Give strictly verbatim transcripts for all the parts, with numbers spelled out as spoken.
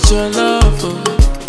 with your love, oh.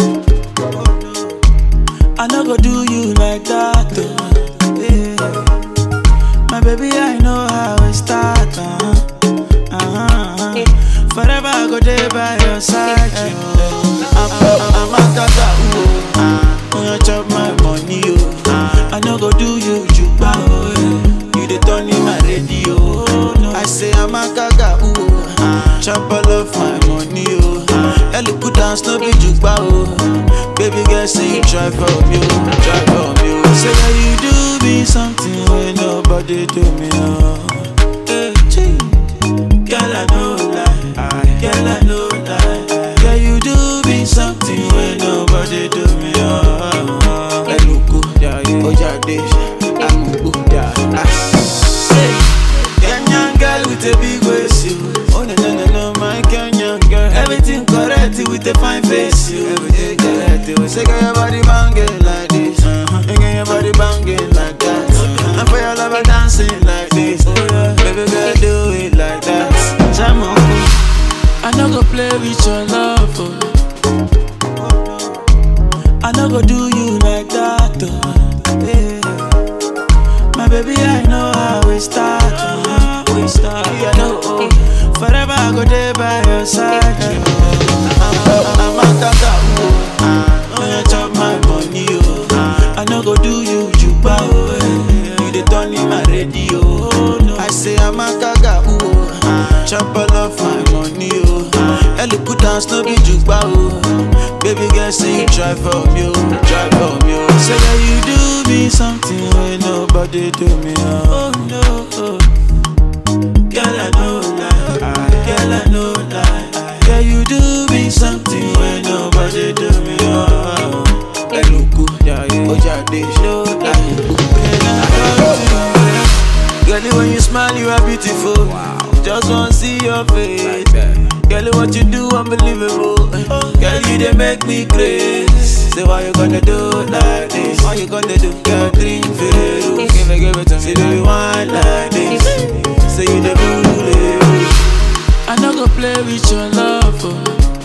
I no go do you like that, oh. Yeah. My baby, I know how it start, uh-huh. Uh-huh. Forever I go there by your side, oh. I'm, I'm, I'm a tata, oh. When you chop my money, oh. I no go do you juba, oh. You the turn in my radio, oh. I say I'm a gaga, oh. Chop all of my money, oh. Ellie put down no be juba, oh. Baby girl, say you try for me, oh. Try for me, oh. Say that you do me something when nobody do me, oh. Hey, gee. Girl, I know lie, girl, I know lie. Girl, you do me something when nobody do me, oh. Eluku, Ojade, Amuku, say, Kenyan girl with a big waist, you. Oh no no no no, my Kenyan girl. Everything correct with a fine face, you. Everything correct, you. Say, girl, your body banging like this, uh-huh. And girl, your body banging like that, uh-huh. And for your lover dancing like this, oh, yeah. Baby girl, do it like that. I no go play with your love, oh. I no go do you like that, oh. Yeah. My baby, I know how we start, oh. We start, yeah, I know, oh. Forever I go there by your side, oh. I'm, I'm a tata, oh. When you chop my money, oh. I no go do you juba, oh. You the turn in my radio, oh. I say I'm a gaga, oh. Chop all of my money, oh. Ellie put down no be juba, oh. Baby girl, say you try for me, oh. Try for me, oh. Say that you do me something when nobody do me, oh. Oh no, oh. Girl, I know lie, girl, I know lie. Girl, you do me something when nobody do me, oh. Eluku, Ojade, no lie. Girl, when you smile, you are beautiful. Wow. Just wanna see your face. Like girl, what you do unbelievable. Girl, you they make me crazy. Say why you gonna do like this? Why you gonna do? Girl, drink Veru. Give it, give it to me. Say do you want like this? Say you the bully. I no go play with your love, oh.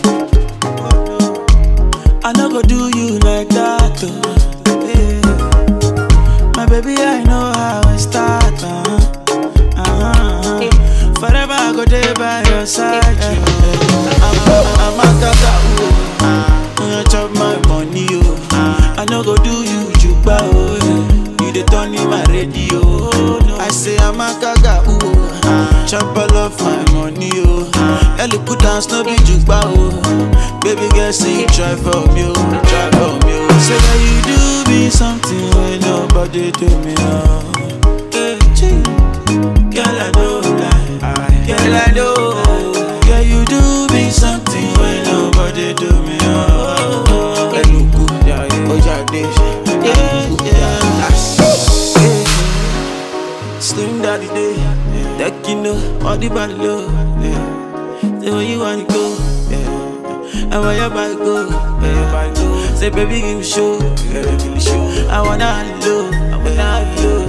I no go do you like that, oh. Yeah. My baby, I know how it start, uh-huh. Uh-huh. Forever I go there by your side, oh. I'm, I'm a tata, oh. When you chop my money, oh. I no go do you juba, oh. You the turn in my radio, oh. I say I'm a gaga, oh. Chop all of my money, oh. Ellie put down no be juba, oh. Baby girl, say you try for me, oh. Try for me, oh. Say that you do me something when nobody do me, oh. Hey, gee. Girl, I know lie, girl, I know. Girl, you do me something when nobody do me, oh. Eluku, Ojade, yeah, yeah. Slim daddy day, that you know, all the body low, yeah. Say where you wanna go, yeah. And where your body go, where your body go. Say baby give me show, yeah, give me show. I wanna have you, I wanna have you.